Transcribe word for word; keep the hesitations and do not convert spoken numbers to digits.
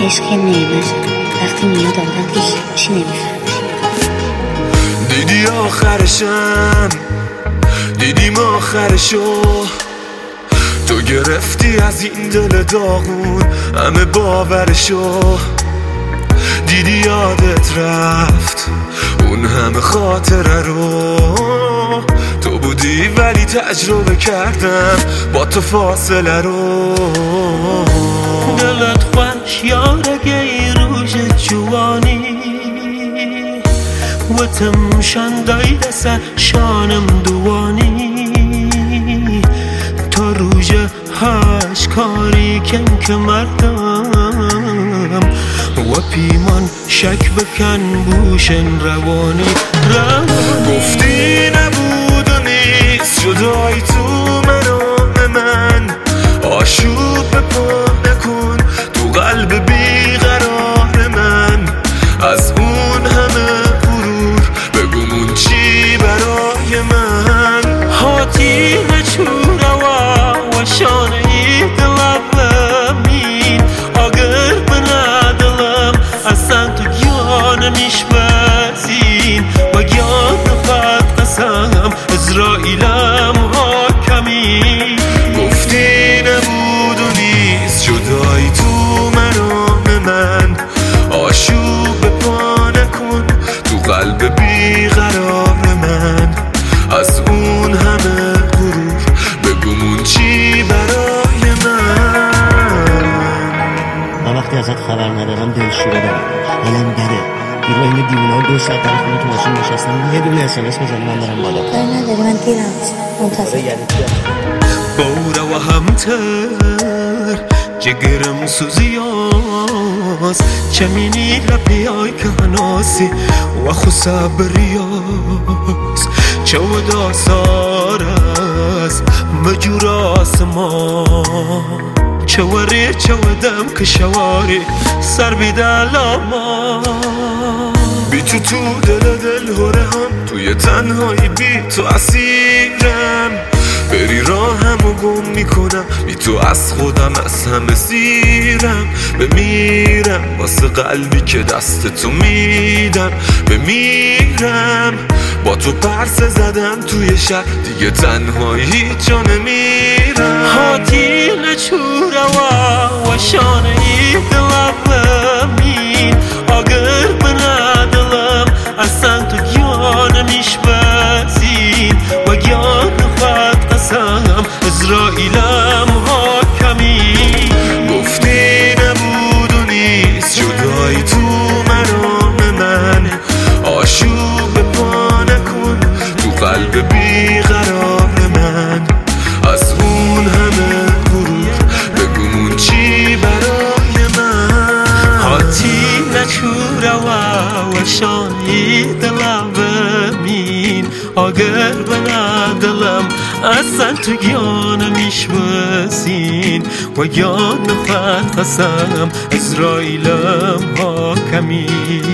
عشق نعمت وقتی میاد آدم که هیچی نمیفهمه. دیدی آخرشم، دیدیم آخرشو، تو گرفتی از این دل داغون همه باورشو. دیدی یادت رفت اون همه خاطره رو، تو بودی ولی تجربه کردم با تو فاصله رو. دلت خوش یارگی روژ جوانی و تمشان دایده سر شانم دوانی. تا روژ هاش کاری کن که مردم و پیمان شک بکن بوشن روانی روانی. گفتی نبود و نیست جدایی تو منام من، آشوب به پا نکن تو قلب بیقرار من. از اون همه غرور بگمون چی برای من. هاتی نچوره و وشانه ای دلمین اگر بندلم اصلا تو گیانم میشمزین و گیان فقط قسم اسرائیلم حاکمی. گفتی نبود و نیست جدایی تو منام من، آشوب به پا نکن تو قلب بیقرار من. از اون همه غرور بگمون چی برای من. من وقتی ازت خبر ندارم دلشوره دارم، حالم بده. بیرو این دیونا دو ساعت در خونه تو ماشین نشستم، یه دونه اس ام اس بزنی من برم بالا. کاری نداری، من دیرم منتظر. بوره و همتر جگرم سوزیاز چمینی لبیای کناسی و خصبریاز. چه و داسار است مجور آسمان، چه وری چه و دم که شواری سر بیدلاما. بی تو تو دل دل هره هم توی تنهایی بی تو اسیرم. بری راهمو گم میکنم بی تو از خودم از همه سیرم. بمیرم واسه قلبی که دست تو میدم بمیرم. با تو پرسه زدم توی شب دیگه تنهایی جا نمیرم. هاتی نچوره و وشانه ای دلمین اگر بندلم اصلا تو گیانم میشمزین و گیان فقط قسم اسرائیلم حاکمی. گفتی نبود و نیست جدایی تو منام من، آشوب به پا نکن تو قلب بیقرار من. از اون همه غرور بگمون چی برای من. هاتی نچوره و وشانی دلم بمین اگر بندلم اصلا تو گیانم میشمزین و گیان فقط قسم اسرائیلم حاکمی.